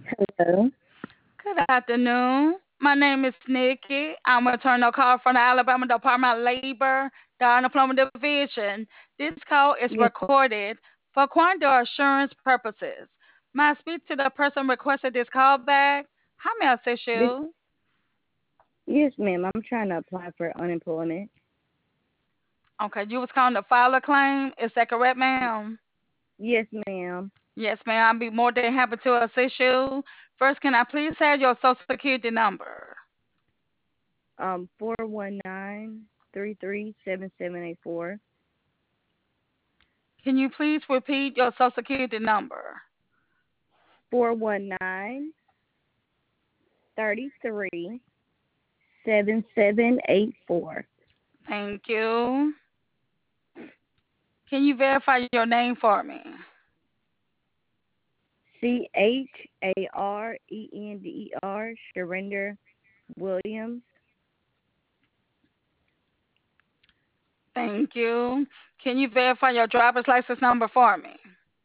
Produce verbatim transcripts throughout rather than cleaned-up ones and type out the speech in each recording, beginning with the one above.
Hello. Good afternoon. My name is Nikki. I'm returning a call from the Alabama Department of Labor, the Unemployment Division. This call is Yes, recorded for quality assurance purposes. May I speak to the person requested this call back? How may I assist this, you? yes, ma'am. I'm trying to apply for unemployment. Okay, you was calling to file a claim. Is that correct, ma'am? Yes, ma'am. Yes, ma'am. I'll be more than happy to assist you. First, can I please have your social security number? Um, four one nine three three seven seven eight four. Can you please repeat your social security number? Four one nine thirty three seven seven eight four. Thank you. Can you verify your name for me? C H A R E N D E R. Surrender Williams. Thank you. Can you verify your driver's license number for me?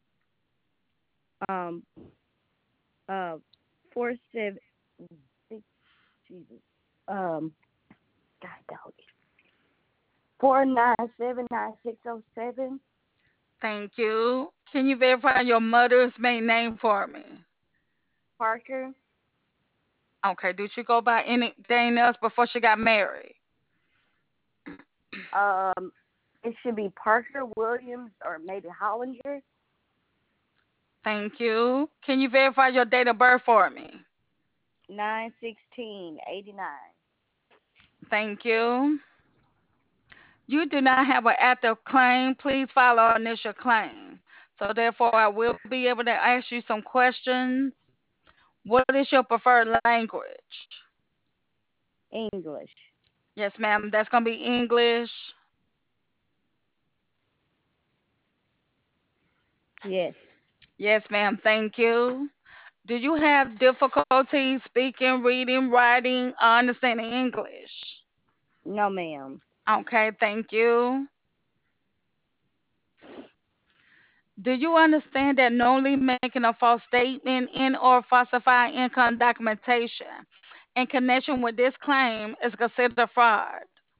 Um, uh, four seven six. Jesus. Um, God dog. Four nine seven nine six zero seven. Thank you. Can you verify your mother's maiden name for me? Parker. Okay, did she go by anything else before she got married? Um, it should be Parker Williams or maybe Hollinger. Thank you. Can you verify your date of birth for me? Nine sixteen eighty nine. Thank you. You do not have an active claim. Please file an initial claim. So therefore, I will be able to ask you some questions. What is your preferred language? English. Yes, ma'am. That's going to be English. Yes. Yes, ma'am. Thank you. Do you have difficulty speaking, reading, writing, or understanding English? No, ma'am. Okay, thank you. Do you understand that knowingly making a false statement in or falsifying income documentation in connection with this claim is considered fraud?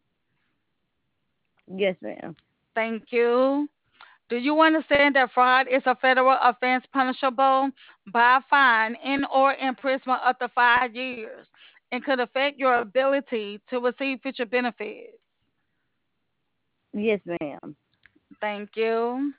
Yes, ma'am. Thank you. Do you understand that fraud is a federal offense punishable by a fine and or imprisonment up to five years and could affect your ability to receive future benefits? Yes, ma'am. Thank you.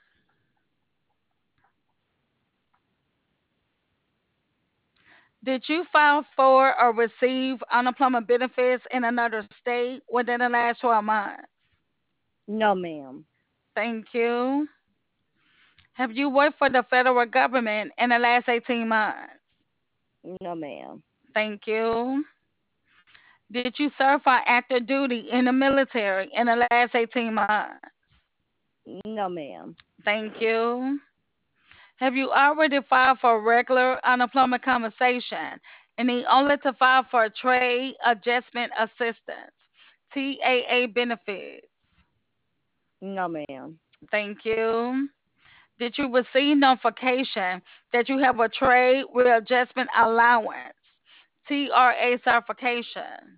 Did you file for or receive unemployment benefits in another state within the last twelve months? No, ma'am. Thank you. Have you worked for the federal government in the last eighteen months? No, ma'am. Thank you. Did you serve for active duty in the military in the last eighteen months? No, ma'am. Thank you. Have you already filed for regular unemployment compensation and need only to file for trade adjustment assistance, T A A benefits? No, ma'am. Thank you. Did you receive notification that you have a trade readjustment allowance, T R A certification?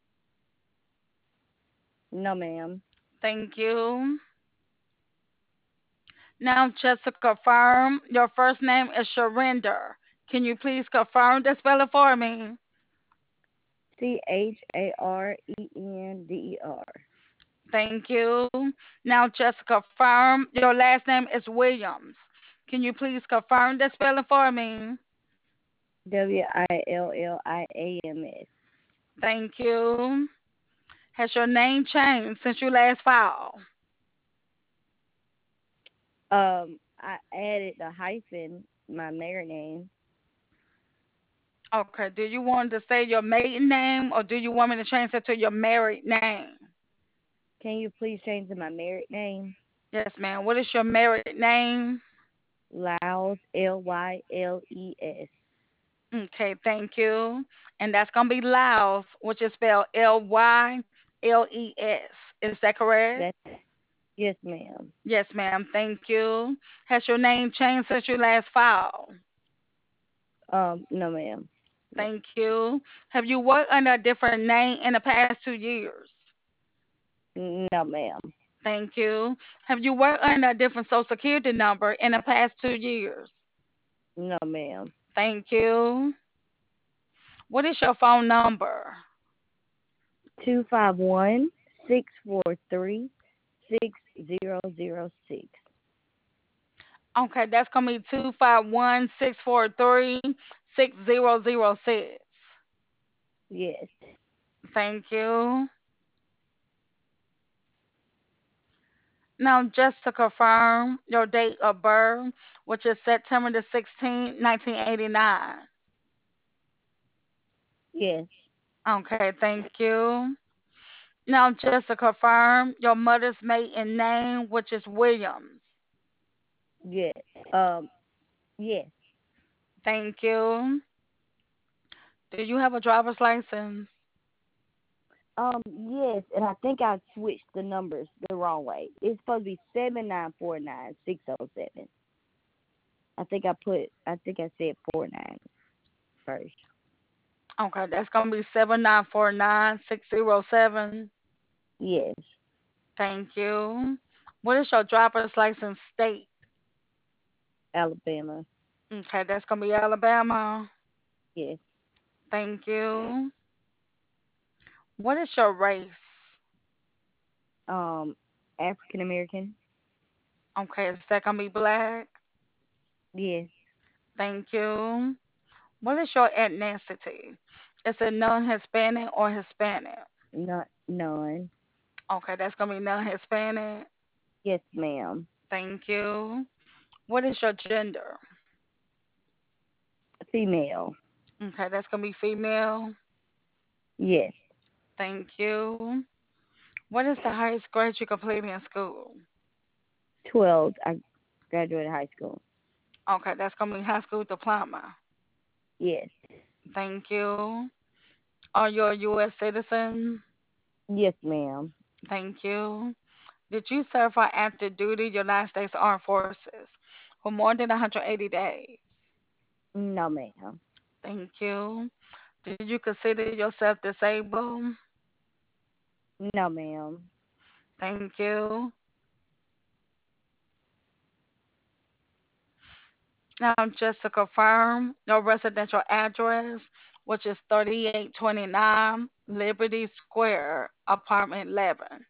No, ma'am. Thank you. Now, just to confirm, your first name is Sharinder. Can you please confirm the spelling for me? C H A R E N D E R. Thank you. Now, just to confirm, your last name is Williams. Can you please confirm the spelling for me? W I L L I A M S. Thank you. Has your name changed since you last filed? Um, I added the hyphen, my married name. Okay. Do you want to say your maiden name or do you want me to change it to your married name? Can you please change to my married name? Yes, ma'am. What is your married name? Lyles, L Y L E S. Okay, thank you. And that's going to be Laos, which is spelled L Y L E S. Is that correct? That's yes, ma'am. Yes, ma'am. Thank you. Has your name changed since you last filed? Um, no, ma'am. No, Thank you. Have you worked under a different name in the past two years? no, ma'am. Thank you. Have you worked under a different social security number in the past two years? No, ma'am. Thank you. What is your phone number? Two five one six four three six zero zero six. Okay, that's gonna be two five one six four three six zero zero six. Yes. Thank you. Now, just to confirm your date of birth, which is September the sixteenth, nineteen eighty-nine. Yes. Okay, thank you. Now, just to confirm your mother's maiden name, which is Williams. Yes. Um. Yes. Thank you. Do you have a driver's license? Um. Yes. And I think I switched the numbers the wrong way. It's supposed to be seven nine four nine six zero seven. I think I put. I think I said four nine first. Okay, that's gonna be seven nine four nine six zero seven. Yes. Thank you. What is your driver's license state? Alabama. Okay, that's gonna be Alabama. Yes. Thank you. What is your race? Um. African American. Okay, is that gonna be black? Yes. Thank you. What is your ethnicity? Is it non-Hispanic or Hispanic? Not none. Okay, that's gonna be non-Hispanic. Yes, ma'am. Thank you. What is your gender? Female. Okay, that's gonna be female. Yes. Thank you. What is the highest grade you completed in school? Twelve. I graduated high school. Okay, that's gonna be high school diploma. Yes. Thank you. Are you a U S citizen? Yes, ma'am. Thank you. Did you serve for active duty United States Armed Forces for more than one hundred eighty days? No, ma'am. Thank you. Did you consider yourself disabled? No, ma'am. Thank you. Now, just to confirm, your residential address, which is thirty-eight twenty-nine Liberty Square, apartment eleven.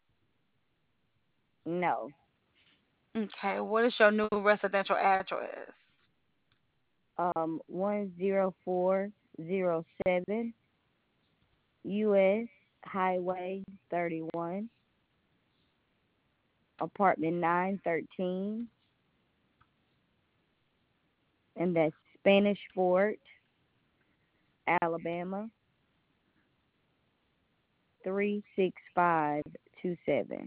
No. Okay, what is your new residential address? Um, one zero four zero seven U S Highway thirty one, apartment nine thirteen, and that's Spanish Fort, Alabama three six five two seven.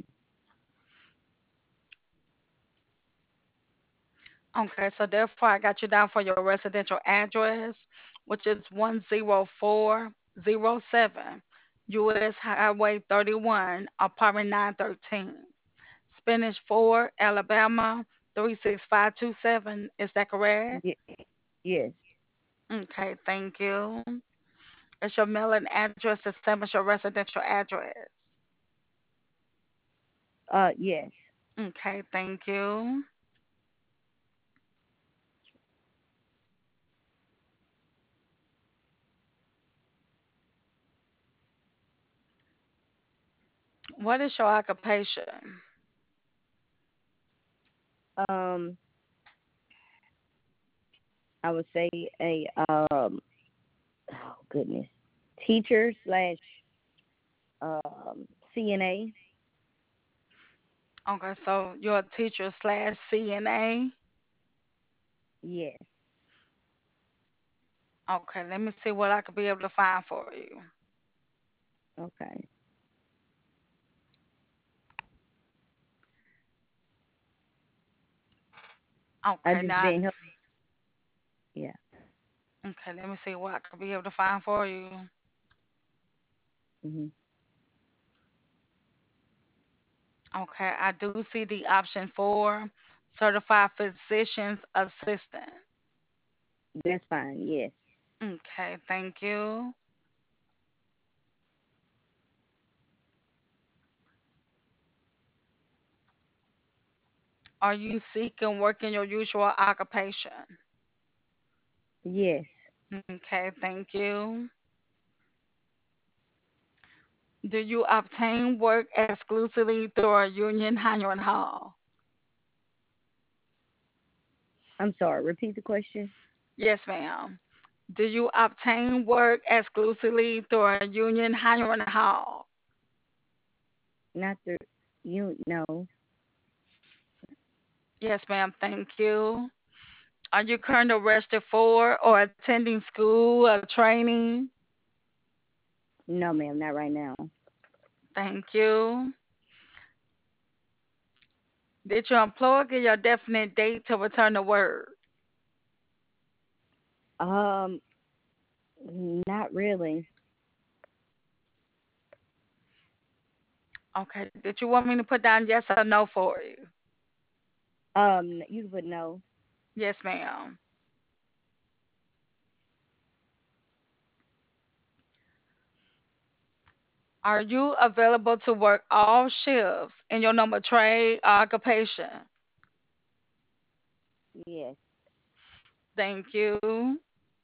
Okay, so therefore I got you down for your residential address, which is one zero four zero seven U S Highway thirty-one, apartment nine thirteen, Spanish Fort, Alabama three six five two seven. Is that correct? Ye- yes. Okay, thank you. Is your mailing address the same as your residential address? Uh, yes. Okay, thank you. What is your occupation? Um, I would say a um, oh goodness, teacher slash um C N A. Okay, so you're a teacher slash C N A. Yes. Okay, let me see what I could be able to find for you. Okay. I Okay, just now, been help. Yeah. okay, let me see what I could be able to find for you. Mhm. Okay, I do see the option for certified physician's assistant. That's fine. Yes. Okay, thank you. Are you seeking work in your usual occupation? Yes. Okay, thank you. Do you obtain work exclusively through a union hiring hall? I'm sorry. Repeat the question. Yes, ma'am. Do you obtain work exclusively through a union hiring hall? Not the you. No. Yes, ma'am. Thank you. Are you currently arrested for or attending school or training? No, ma'am. Not right now. Thank you. Did your employer give you a definite date to return to work? Um. Not really. Okay. Did you want me to put down yes or no for you? Um. You would know. Yes, ma'am. Are you available to work all shifts in your number trade or occupation? Yes. Thank you.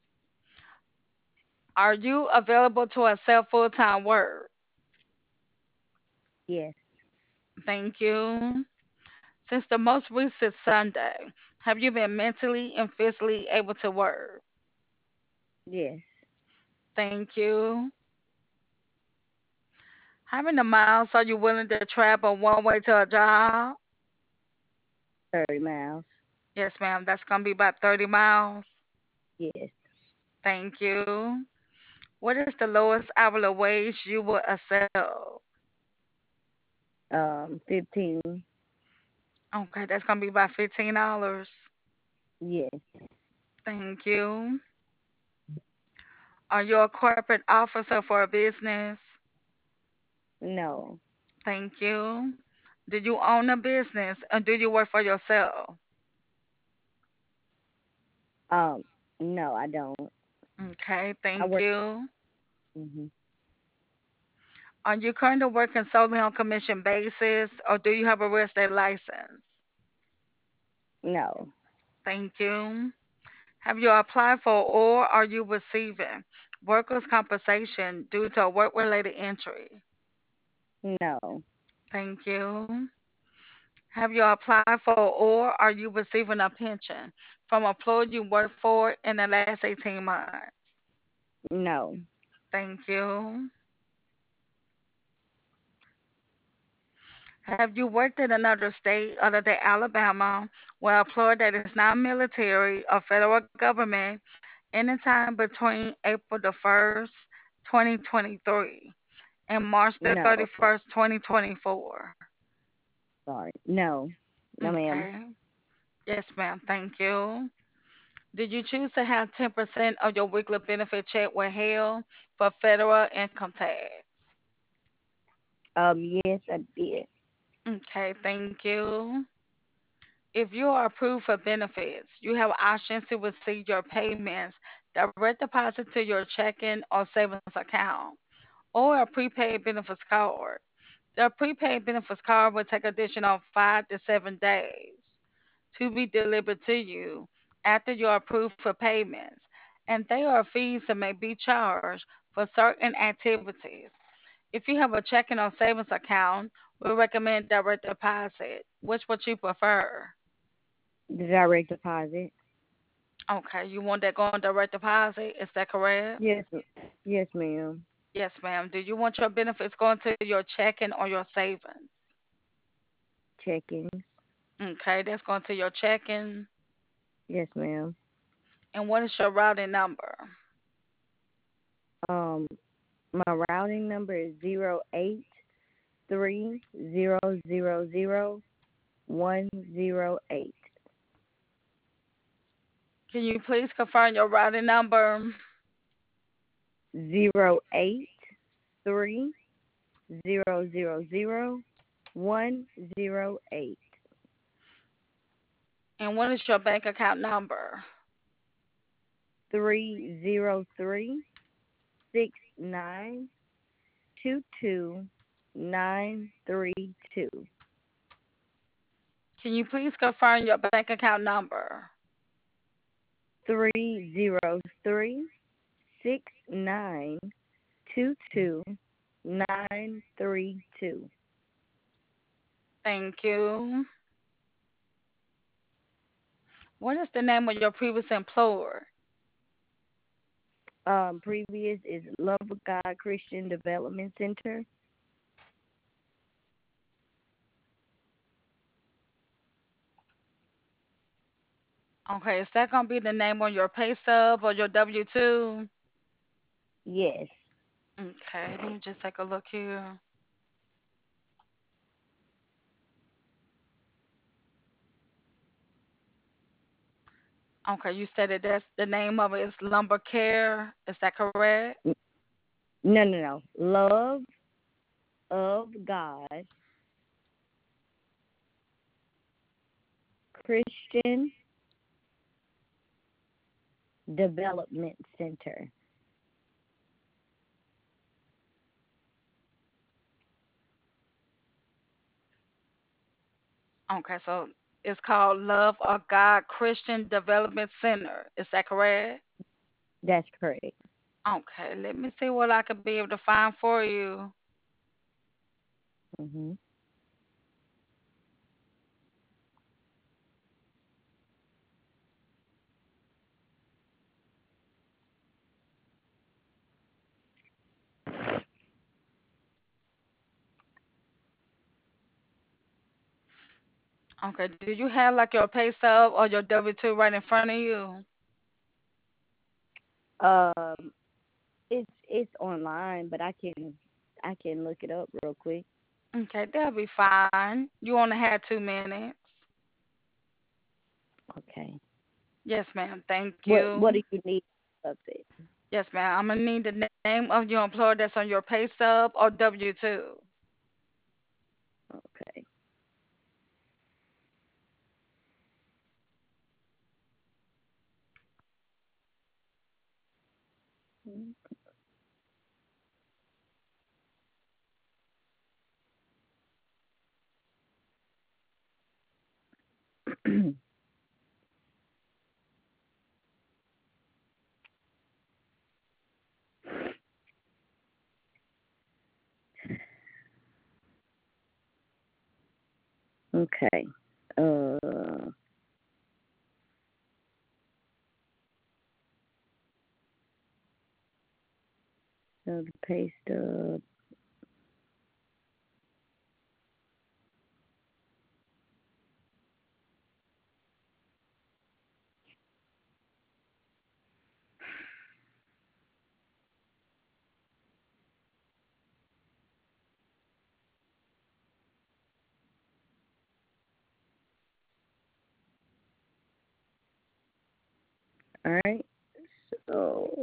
Are you available to accept full time work? Yes. Thank you. Since the most recent Sunday, have you been mentally and physically able to work? Yes. Thank you. How many miles are you willing to travel one way to a job? Thirty miles. Yes, ma'am. That's going to be about thirty miles. Yes. Thank you. What is the lowest hourly wage you will accept? Um. Fifteen. Okay, that's going to be about fifteen dollars. Yes. Thank you. Are you a corporate officer for a business? No. Thank you. Do you own a business or do you work for yourself? Um. No, I don't. Okay, I thank work. you. Hmm. Are you currently working solely on commission basis or do you have a real estate license? No. Thank you. Have you applied for or are you receiving workers' compensation due to a work related injury? No. Thank you. Have you applied for or are you receiving a pension from a employer you worked for in the last eighteen months? No. Thank you. Have you worked in another state other than Alabama where an employer that is not military or federal government anytime between April the first, twenty twenty-three and March the No. thirty-first, twenty twenty-four? Sorry. No. No, ma'am. Okay. Yes, ma'am. Thank you. Did you choose to have ten percent of your weekly benefit check withheld for federal income tax? Um. Yes, I did. Okay, thank you. If you are approved for benefits, you have options to receive your payments direct deposit to your checking or savings account or a prepaid benefits card. The prepaid benefits card will take additional five to seven days to be delivered to you after you are approved for payments, and there are fees that may be charged for certain activities. If you have a checking or savings account, we recommend direct deposit. Which would you prefer? The direct deposit. Okay, you want that going direct deposit? Is that correct? Yes. m- Yes, ma'am. Yes, ma'am. Do you want your benefits going to your checking or your savings? Checking. Okay, that's going to your checking. Yes, ma'am. And what is your routing number? Um. My routing number is zero eight three zero zero zero one zero eight. Can you please confirm your routing number? Zero eight three zero zero zero one zero eight. And what is your bank account number? three zero three six nine two two nine three two. Can you please confirm your bank account number? Three zero three six nine two two nine three two. Thank you. What is the name of your previous employer? Um, previous is Love of God Christian Development Center. Okay, is that gonna be the name on your pay stub or your W two? Yes. Okay, let me just take a look here. Okay, you stated that's the name of it is Lumber Care. Is that correct? No, no, no. Love of God Christian Development Center. Okay, so it's called Love of God Christian Development Center. Is that correct? That's correct. Okay, let me see what I could be able to find for you. Mhm. Okay, do you have like your pay stub or your W two right in front of you? Um, it's it's online, but I can I can look it up real quick. Okay, that'll be fine. You only had two minutes. Okay. Yes, ma'am. Thank What what you. do you need of it? Yes, ma'am. I'm gonna need the name of your employer that's on your pay stub or W two. Okay. Okay. Uh, so the pay stub. All right. So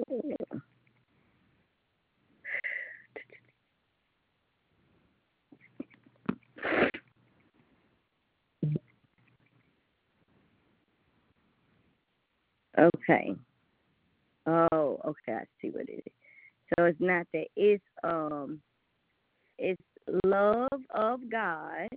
okay. Oh, okay. I see what it is. So it's not that. It's um. It's love of God.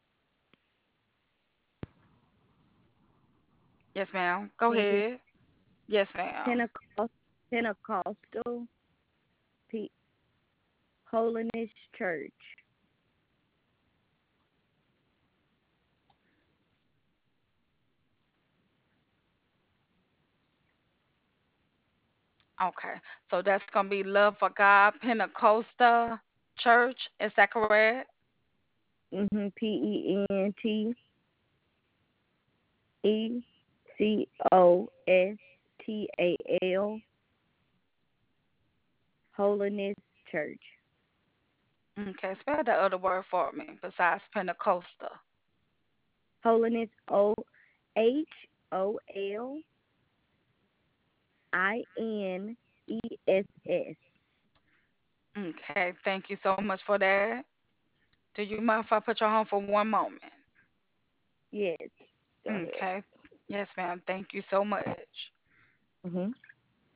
Yes, ma'am. Go Can you hear? ahead. Yes, ma'am. Pentecost, Pentecostal P- Holiness Church. Okay. So that's gonna be Love for God Pentecostal Church. Is that correct? Mhm. P E N T E C O S T A L Holiness Church. Okay. Spell the other word for me besides Pentecostal. Holiness O H O L I N E S S. Okay. Thank you so much for that. Do you mind if I put you on for one moment? Yes. Go ahead. Okay. Yes, ma'am. Thank you so much. Mhm.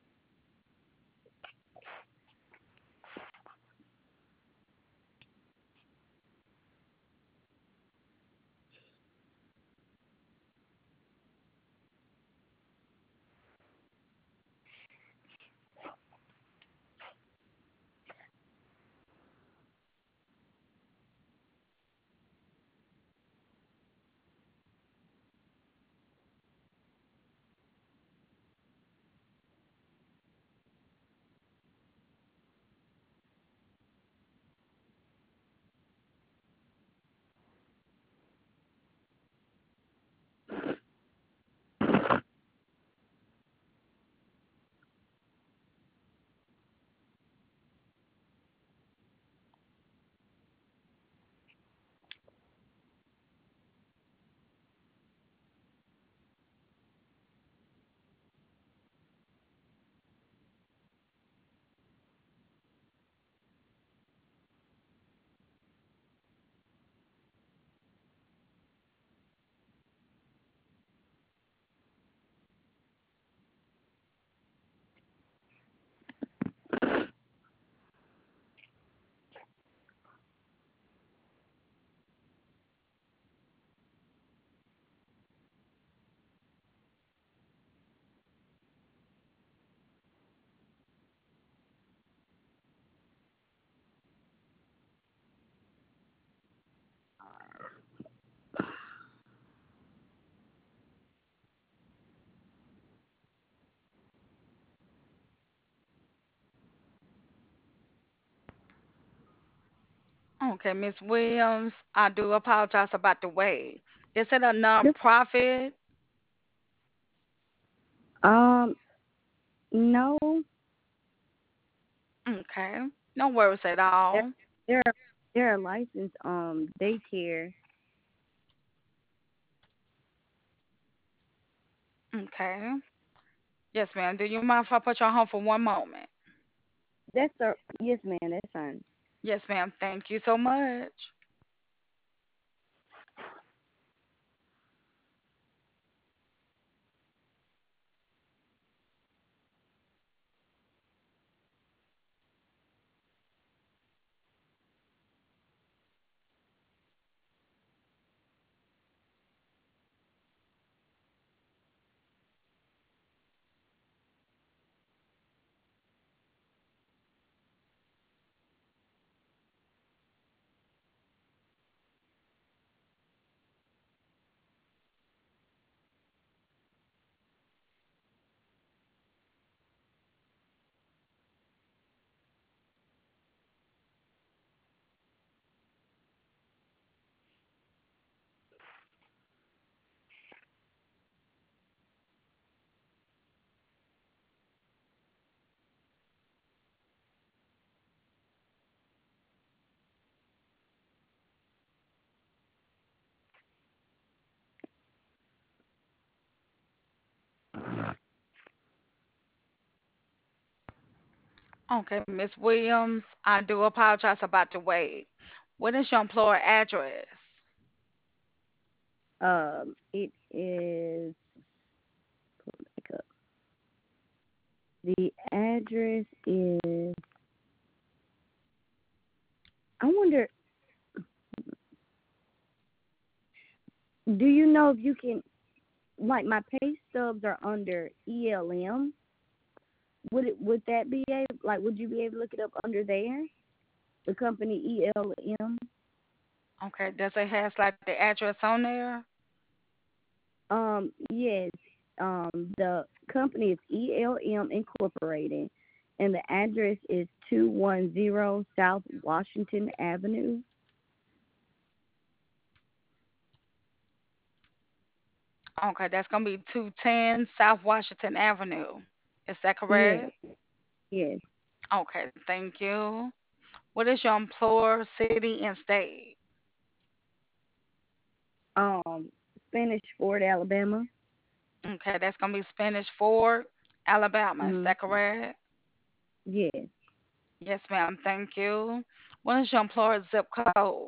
Okay, Miss Williams, I do apologize about the wait. Is it a Yep. nonprofit? Um, no, Okay, no worries at they're all. they're they're a licensed um daycare. Okay. Yes, ma'am. Do you mind if I put you on hold for one moment? That's a yes, man. That's fine. Yes, ma'am. Thank you so much. Okay, Miss Williams, I do apologize about the wait. What is your employer address? Um, it is back up. The address is. I wonder. Do you know if you can like my pay stubs are under E L M? Would it would that be able like would you be able to look it up under there? The company E L M. Okay, does it has like the address on there? Um, yes. Um, the company is E L M Incorporated, and the address is two one zero South Washington Avenue. Okay, that's gonna be two ten South Washington Avenue. Is that Yes, correct? yes. Okay, thank you. What is your employer city and state? Um, Spanish Fort, Alabama. Okay, that's gonna be Spanish Fort, Alabama. Is Mhm. that correct? Yes. Yes, ma'am. Thank you. What is your employer zip code?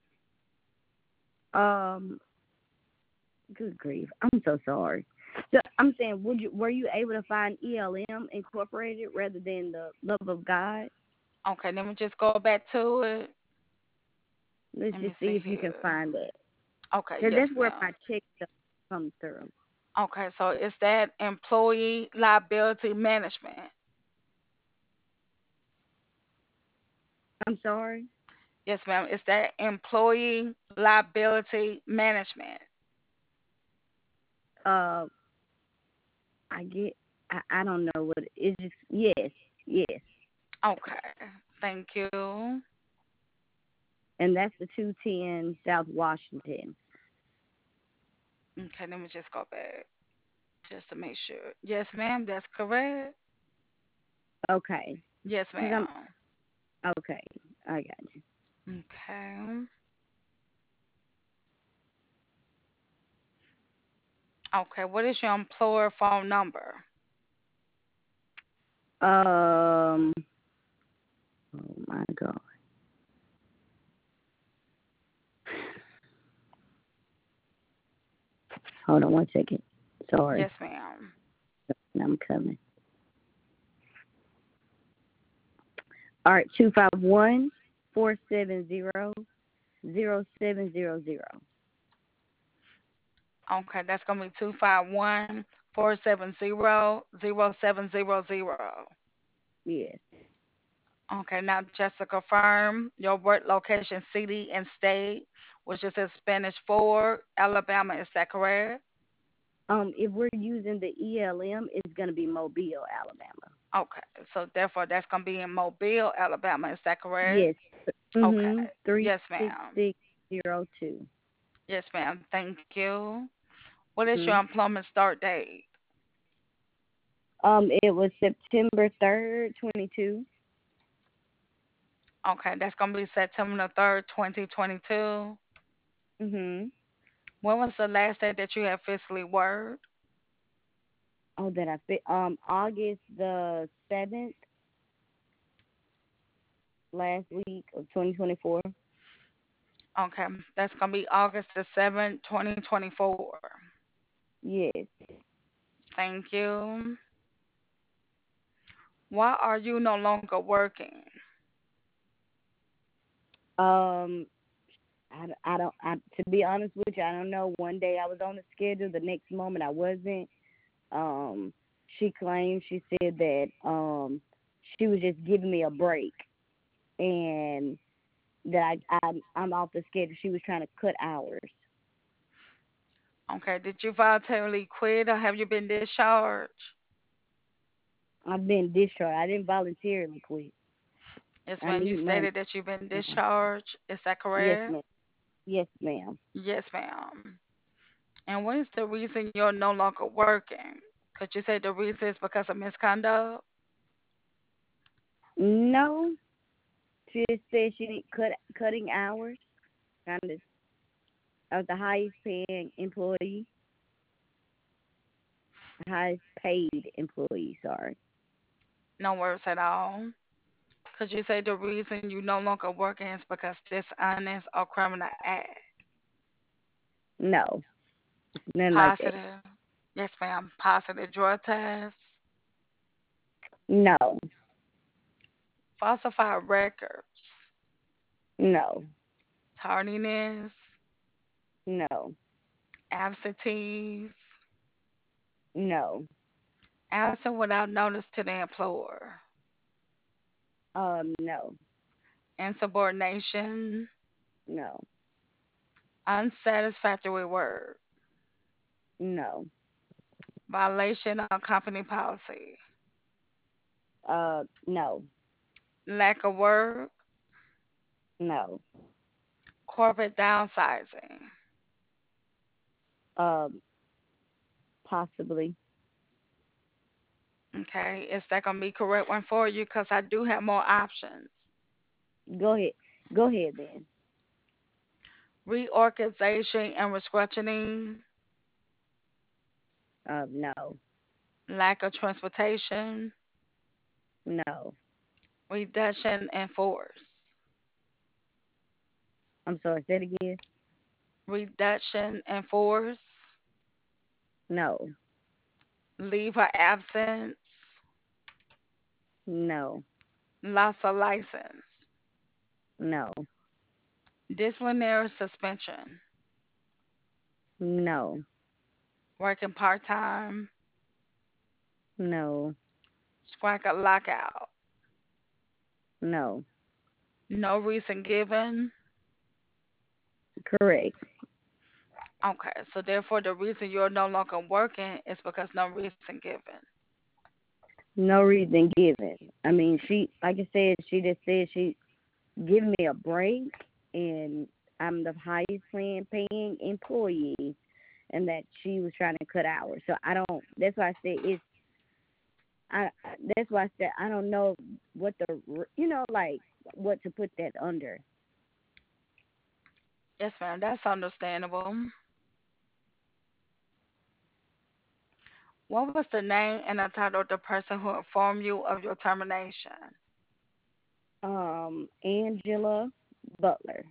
Um, good grief. I'm so sorry. So I'm saying, would you were you able to find E L M Incorporated rather than the Love of God? Okay, let me just go back to it. Let's Let me just see see if you can here. find that. Okay, Cause yes, that's where my ma'am. check stuff comes through. Okay, so is that employee liability management? I'm sorry. Yes, ma'am. Is that employee liability management? Uh, I get. I, I don't know what it's just. Yes, yes, Okay, thank you. and that's the two ten South Washington. Okay, let me just go back just to make sure. Yes, ma'am. That's correct. Okay, Yes, cause I'm ma'am. okay. I got you. Okay. Okay. What is your employer phone number? Um. Oh my God. Hold on one second. Sorry. Yes, ma'am. I'm coming. All right, two five one four seven zero zero seven zero zero. Okay, that's gonna be two five one four seven zero zero seven zero zero. Yes. Okay, now just to confirm your work location, city and state, which is in Spanish Fort, Alabama. Is that correct? Um, if we're using the E L M, it's gonna be Mobile, Alabama. Okay, so therefore that's gonna be in Mobile, Alabama. Is that correct? Yes. Mhm. Okay. Three Yes, six ma'am. six zero two. Yes, ma'am. Thank you. What is your Mhm. employment start date? Um, it was September third, twenty two. Okay, that's gonna be September the third, twenty twenty two. Mhm. When was the last day that you have physically worked? Oh, that I fit. Um, August the seventh, last week of twenty twenty four. Okay, that's gonna be August the seventh, twenty twenty four. Yes. Thank you. Why are you no longer working? Um, I, I don't. I, to be honest with you, I don't know. One day I was on the schedule, the next moment I wasn't. Um, she claimed she said that um she was just giving me a break and that I I'm, I'm off the schedule. She was trying to cut hours. Okay, did you voluntarily quit or have you been discharged? I've been discharged. I didn't voluntarily quit. Yes, I ma'am. You need money. stated that you've been Uh-huh. discharged. Is that Yes, correct? ma'am. Yes, ma'am. Yes, ma'am. And what is the reason you're no longer working? Could you say the reason is because of misconduct? No, she just said she need cut cutting hours. Kind of, I was the highest paying employee, highest paid employee. Sorry. No words at all. Could you say the reason you no longer working is because dishonest or criminal act? No, nothing like that. Positive. Yes, ma'am. Positive drug test. No, Falsified records. no, Tardiness. no, Absentees. no. Absent without notice to the employer. Um, no, Insubordination. no, Unsatisfactory work. no. Violation of company policy. Uh, no, Lack of work. no. Corporate downsizing. Um, possibly. Okay, is that going to be correct one for you? Because I do have more options. Go ahead. Go ahead then. Reorganization and restructuring. Um, no, Lack of transportation. no. Reduction in force. I'm sorry. Say it again. Reduction in force. No, Leave of absence. no, Loss of license. no, Disciplinary suspension. no, Working part time. no, Strike a lockout. no. No reason given. Correct. Okay, so therefore the reason you're no longer working is because no reason given. No reason given. I mean, she, like I said, she just said she give me a break, and I'm the highest paying paying employee, and that she was trying to cut hours. So I don't. That's why I said it's. I. That's why I said I don't know what the you know like what to put that under. Yes, ma'am, that's understandable. What was the name and the title of the person who informed you of your termination? Um, Angela Butler.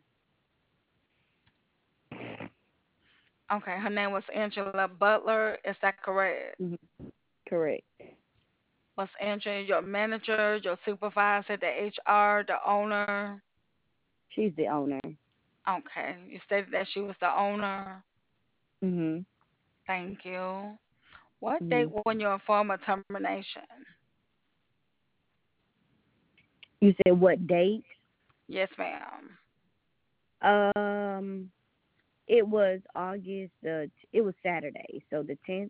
Okay, her name was Angela Butler. Is that correct? Hmm. Correct. Was Angela your manager, your supervisor, the H R, the owner? She's the owner. Okay, you stated that she was the owner. Mhm. Thank you. What date Mhm. when you informed of termination? You said what date? Yes, ma'am. Um, it was August. Uh, it was Saturday, so the tenth.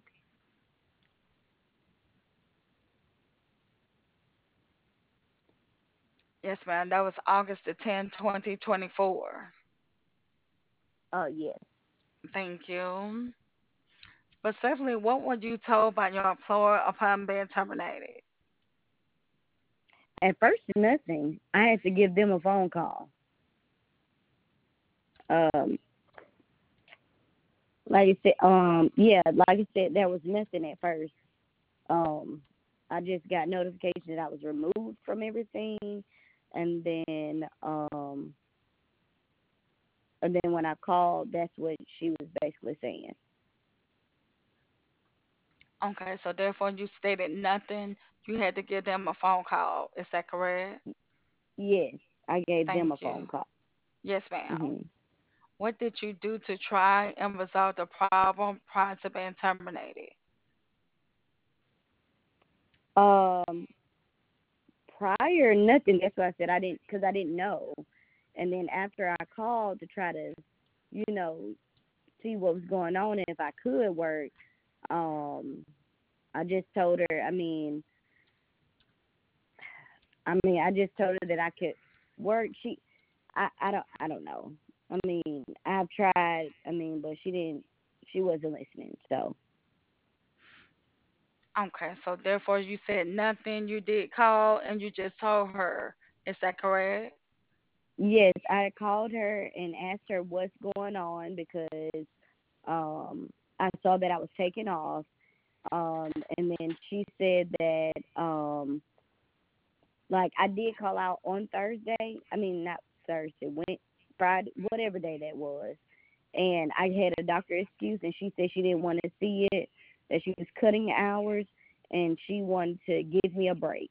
Yes, ma'am. That was August the tenth, twenty twenty-four. Uh, yes. Thank you. Specifically, what were you told by your employer upon being terminated? At first, nothing. I had to give them a phone call. Um, like I said, um, yeah, like I said, there was nothing at first. Um, I just got notification that I was removed from everything, and then, um, and then when I called, that's what she was basically saying. Okay, so therefore you stated nothing. You had to give them a phone call. Is that correct? Yes, I gave them a Thank phone you. call. Yes, ma'am. hmm What did you do to try and resolve the problem prior to being terminated? Um, prior, nothing. That's why I said I didn't, because I didn't know. And then after I called to try to, you know, see what was going on and if I could work, um, I just told her. I mean, I mean, I just told her that I could work. She, I, I don't, I don't know. I mean, I've tried. I mean, but she didn't. She wasn't listening. So Okay, so therefore you said nothing. You did call and you just told her. Is that correct? yes, I called her and asked her what's going on because um, I saw that I was taken off. Um, and then she said that um, like I did call out on Thursday. I mean, not Thursday, went Friday, whatever day that was. And I had a doctor excuse, and she said she didn't want to see it, that she was cutting hours, and she wanted to give me a break.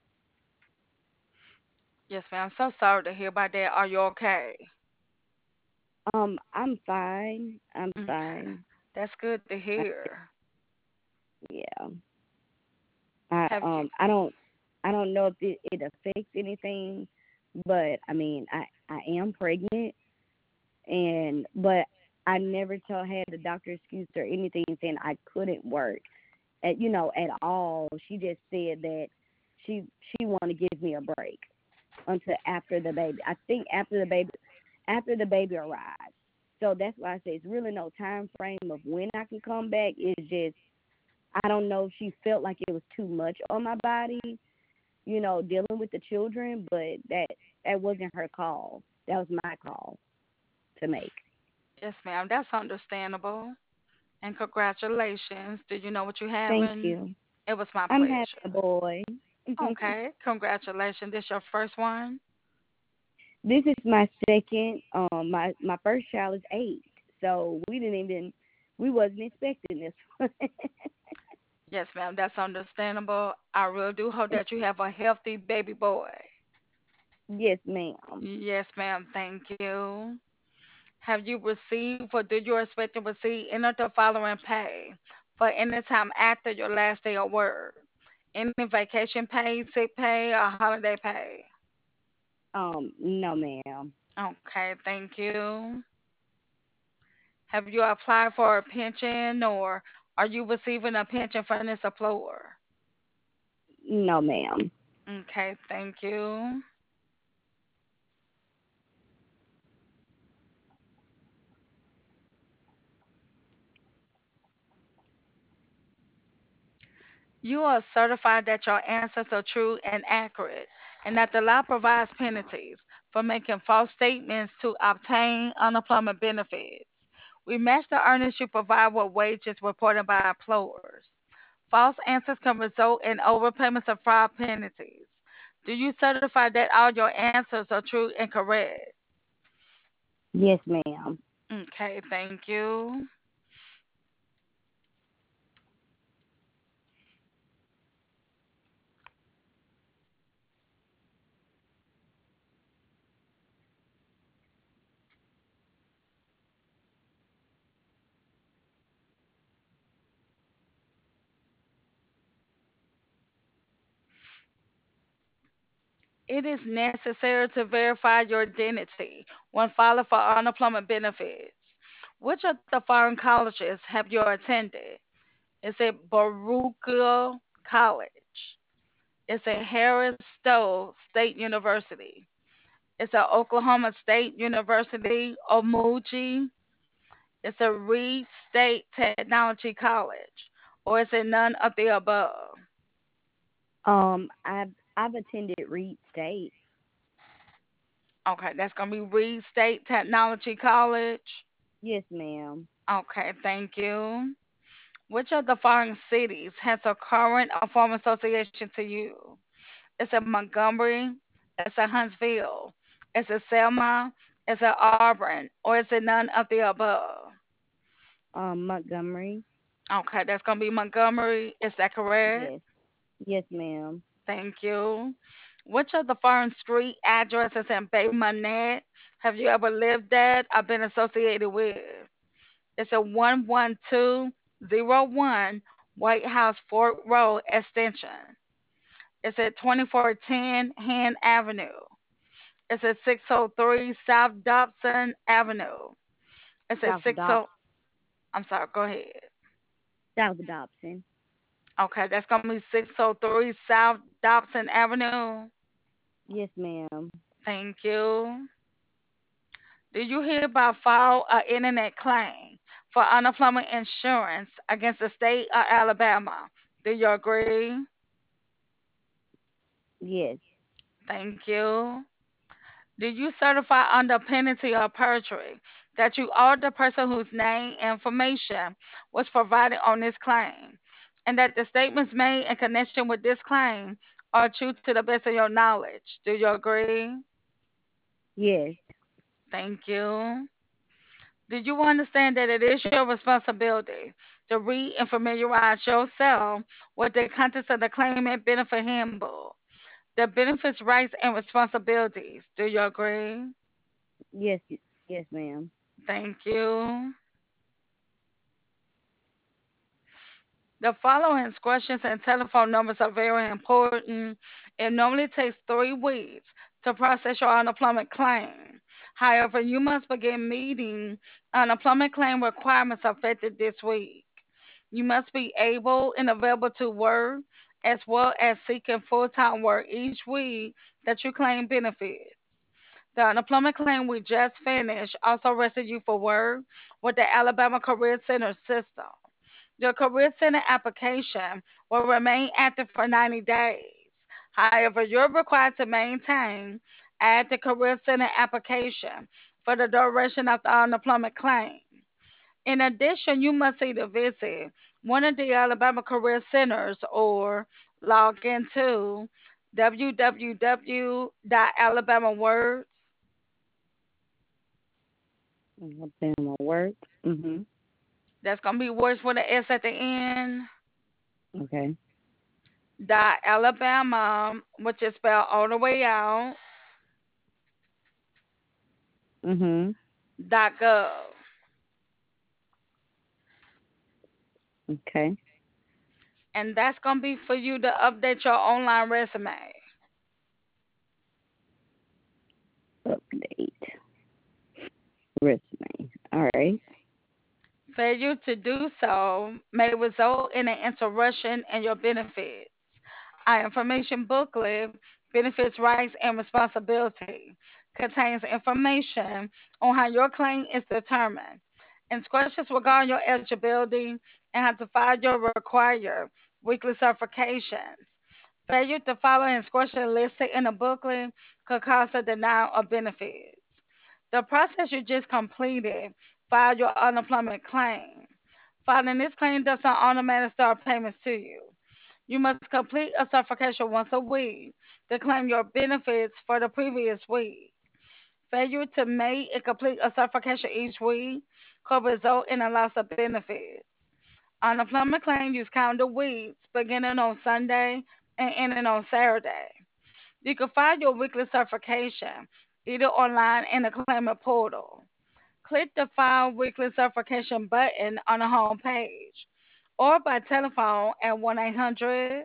Yes, ma'am. I'm so sorry to hear about that. Are you okay? Um, I'm fine. I'm Okay. fine. That's good to I, hear. yeah. I Have you? um I don't I don't know if it, it affects anything, but I mean I I am pregnant, and but I never told had a doctor excuse or anything saying I couldn't work at you know at all. She just said that she she wanted to give me a break until after the baby. I think after the baby after the baby arrives. So that's why I say it's really no time frame of when I can come back. It's just I don't know if she felt like it was too much on my body, you know, dealing with the children, but that that wasn't her call. That was my call to make. Yes, ma'am. That's understandable. And congratulations. Do you know what you're Thank having? you. It was my I'm having pleasure. a boy. Okay. Congratulations. This your first one? This is my second. Um, my my first child is eight, so we didn't even we wasn't expecting this one. Yes, ma'am. That's understandable. I really do hope that you have a healthy baby boy. Yes, ma'am. Yes, ma'am. Thank you. Have you received or do you expect to receive any of the following pay for any time after your last day of work? Any vacation pay, sick pay, or holiday pay? Um, no, ma'am. Okay, thank you. Have you applied for a pension or are you receiving a pension from this employer? No, ma'am. Okay, thank you. You are certified that your answers are true and accurate, and that the law provides penalties for making false statements to obtain unemployment benefits. We match the earnings you provide with wages reported by employers. False answers can result in overpayments of fraud penalties. Do you certify that all your answers are true and correct? Yes, ma'am. Okay, thank you. It is necessary to verify your identity when filing for unemployment benefits. Which of the foreign colleges have you attended? Is it Baruch College? It's at Harris Stowe State University. It's at Oklahoma State University, Omuji. It's a Reed State Technology College, or is it none of the above? Um, I've I've attended Reed State. Okay, that's gonna be Reed State Technology College. Yes, ma'am. Okay, thank you. Which of the following cities has a current or former association to you? Is it Montgomery? Is it Huntsville? Is it Selma? Is it Auburn? Or is it none of the above? Um, Montgomery. Okay, that's gonna be Montgomery. Is that correct? Yes. Yes, ma'am. Thank you. Which of the following street addresses in Bay Minette have you ever lived at or been associated with? It's a one one two zero one White House Fort Road Extension. It's at twenty-four ten Han Avenue. It's at six oh three South Dobson Avenue. It's at South six Dob oh. I'm sorry, go ahead. South Dobson. Okay, that's going to be six oh three South Dobson Avenue. Yes, ma'am. Thank you. Do you hereby file an internet claim for unemployment insurance against the state of Alabama? Do you agree? Yes. Thank you. Do you certify under penalty of perjury that you are the person whose name and information was provided on this claim, and that the statements made in connection with this claim are true to the best of your knowledge? Do you agree? Yes. Thank you. Do you understand that it is your responsibility to read and familiarize yourself with the contents of the claimant benefit handbook, the benefits, rights, and responsibilities? Do you agree? Yes. Yes, ma'am. Thank you. The following questions and telephone numbers are very important. It normally takes three weeks to process your unemployment claim. However, you must begin meeting unemployment claim requirements effective this week. You must be able and available to work as well as seeking full time work each week that you claim benefits. The unemployment claim we just finished also arrested you for work with the Alabama Career Center system. Your Career Center application will remain active for ninety days. However, you're required to maintain add the Career Center application for the duration of the unemployment claim. In addition, you must either visit one of the Alabama Career Centers or log into www.alabamawords. I've been my work. Mhm. That's gonna be words with an S at the end. Okay. Dot Alabama, which is spelled all the way out. Mhm. Dot gov, Okay. and that's gonna be for you to update your online resume. Update resume. All right. Failure to do so may result in an interruption in your benefits. Our information booklet, Benefits, Rights, and Responsibility, contains information on how your claim is determined, instructions regarding your eligibility, and how to file your required weekly certifications. Failure to follow instructions listed in the booklet could cause a denial of benefits. The process you just completed, file your unemployment claim. Filing this claim does not automatically start payments to you. You must complete a certification once a week to claim your benefits for the previous week. Failure to make and complete a certification each week could result in a loss of benefits. Unemployment claim use calendar weeks beginning on Sunday and ending on Saturday. You can file your weekly certification either online in the claimant portal. Click the File Weekly Certification button on the home page or by telephone at one eight hundred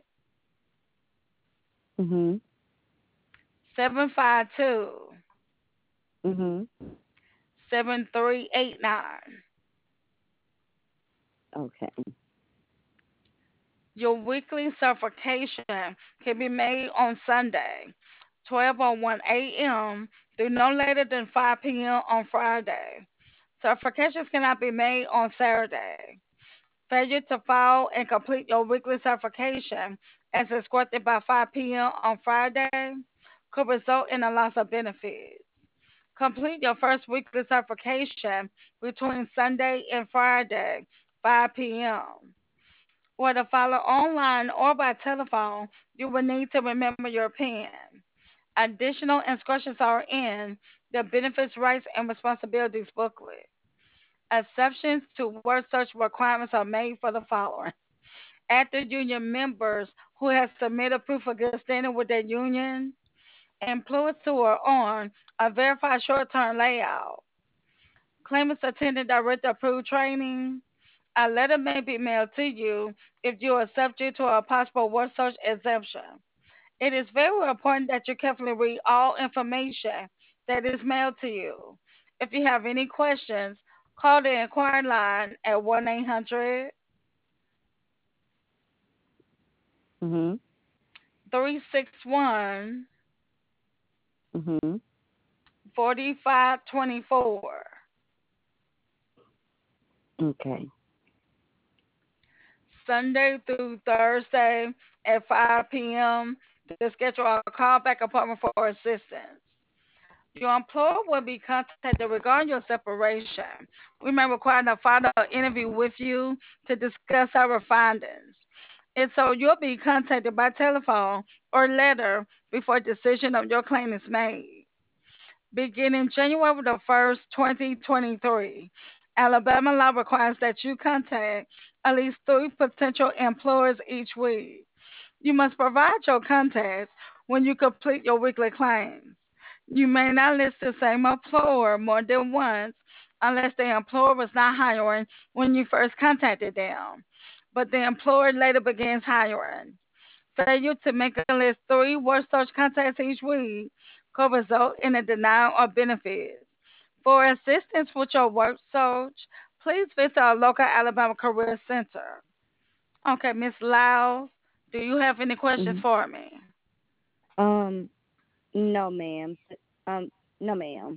Mhm. seven five two Mhm. seven three eight nine. Okay. Your weekly certification can be made on Sunday, twelve oh one a m through no later than five p m on Friday. Certifications cannot be made on Saturday. Failure to file and complete your weekly certification as escorted by five p m on Friday could result in a loss of benefits. Complete your first weekly certification between Sunday and Friday, five p m. Whether follow online or by telephone, you will need to remember your PIN. Additional instructions are in the Benefits, Rights, and Responsibilities booklet. Exceptions to word search requirements are made for the following. Active union members who have submitted proof of good standing with their union, employees who are on a verified short-term layout, claimants attending direct approved training. A letter may be mailed to you if you are subject to a possible word search exemption. It is very important that you carefully read all information that is mailed to you. If you have any questions, call the inquiry line at one eight hundred Mhm. three six one Mhm. four five two four. Okay. Sunday through Thursday at five p m to schedule a callback appointment for assistance. Your employer will be contacted regarding your separation. We may require a follow interview with you to discuss our findings. And so you'll be contacted by telephone or letter before decision of your claim is made. Beginning January the first, twenty twenty-three, Alabama law requires that you contact at least three potential employers each week. You must provide your contacts when you complete your weekly claims. You may not list the same employer more than once unless the employer was not hiring when you first contacted them, but the employer later begins hiring. Failure to make at least three work search contacts each week could result in a denial of benefits. For assistance with your work search, please visit our local Alabama Career Center. Okay, Miss Lyles, do you have any questions Mhm. for me? Um. No, ma'am. Um. No, ma'am.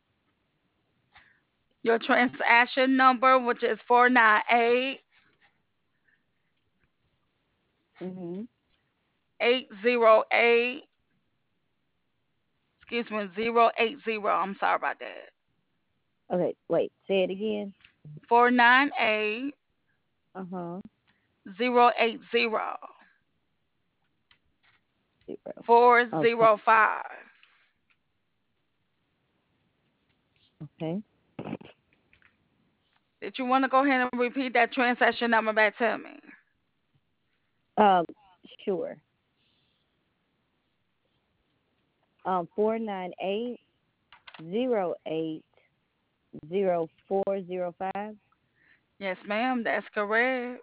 Your transaction number, which is four nine eight Mhm. eight zero eight, excuse me, zero eight zero. I'm sorry about that. Okay. Wait. Say it again. four nine eight Uh huh. zero eight zero Zero. four Okay. zero five. Okay. Did you want to go ahead and repeat that transaction number back to me? Um. Sure. Um. Four nine eight zero eight zero four zero five. Yes, ma'am, that's correct.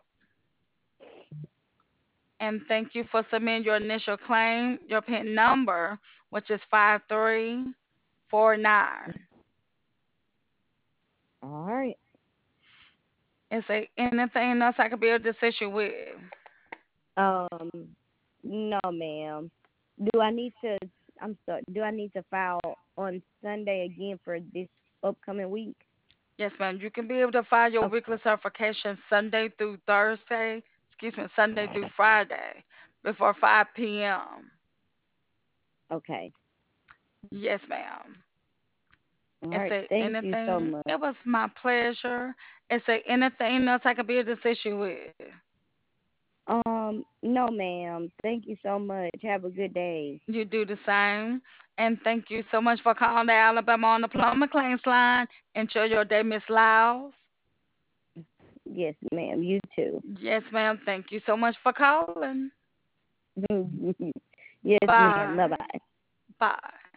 And thank you for submitting your initial claim, your P I N number, which is five three four nine. All right. Is there anything else I could be able to assist you with? Um. No, ma'am. Do I need to? I'm sorry. Do I need to file on Sunday again for this upcoming week? Yes, ma'am. You can be able to file your Oh, weekly certification Sunday through Thursday, excuse me, Sunday through Friday before five p m. okay. Yes, ma'am. All Is right. there Thank you so anything? much. It was my pleasure. Is there anything else I could be able to assist you with? Um. No, ma'am. Thank you so much. Have a good day. You do the same. And thank you so much for calling the Alabama on the Plumber Claims line. Enjoy your day, Miss Lyles. Yes, ma'am. You too. Yes, ma'am. Thank you so much for calling. Yes, ma'am. Bye Bye. bye. Bye.